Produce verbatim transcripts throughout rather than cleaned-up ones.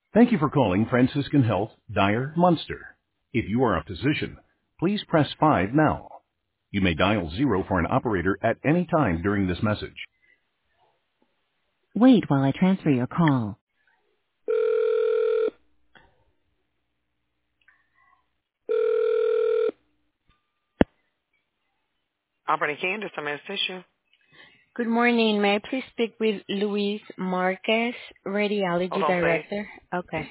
Thank you for calling Franciscan Health Dyer Munster. If you are a physician, please press five now. You may dial zero for an operator at any time during this message. Wait while I transfer your call. Operating Candace, I'm going to assist you. Good morning. May I please speak with Luis Marquez, Hold Radiology on, please. Director? Okay.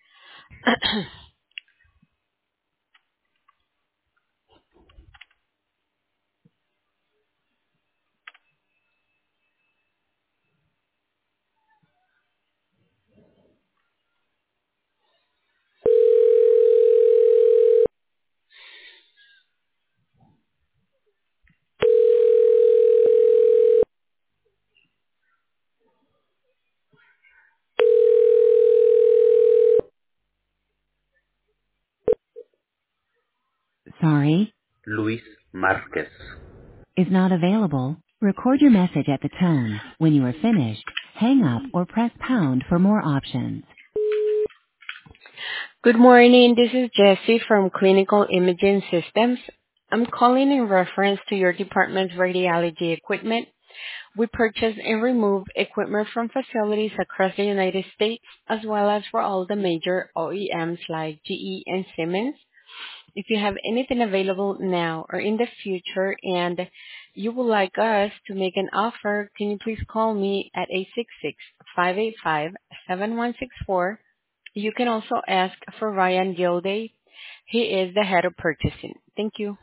Sorry, Luis Márquez. is not available. Record your message at the tone. When you are finished, hang up or press pound for more options. Good morning. This is Jessie from Clinical Imaging Systems. I'm calling in reference to your department's radiology equipment. We purchase and remove equipment from facilities across the United States, as well as for all the major O E Ms like G E and Siemens. If you have anything available now or in the future and you would like us to make an offer, can you please call me at eight six six, five eight five, seven one six four. You can also ask for Ryan Gilday. He is the head of purchasing. Thank you.